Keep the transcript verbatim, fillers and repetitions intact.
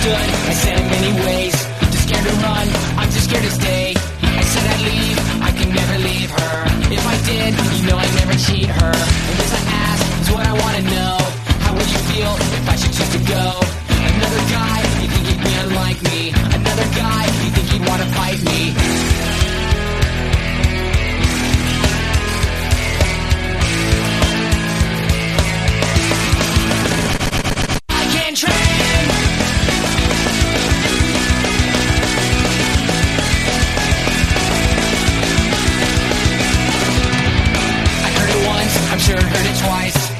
misunderstood. I said in many ways, too scared to run, I'm too scared to stay. I said I'd leave, I can never leave her. If I did, you know I'd never cheat her. And this I ask is what I wanna know. How would you feel if I should choose to go? Another guy, you think he'd be unlike me? Another guy, you think he'd wanna fight me? I can train. I heard it once, I'm sure I heard it twice.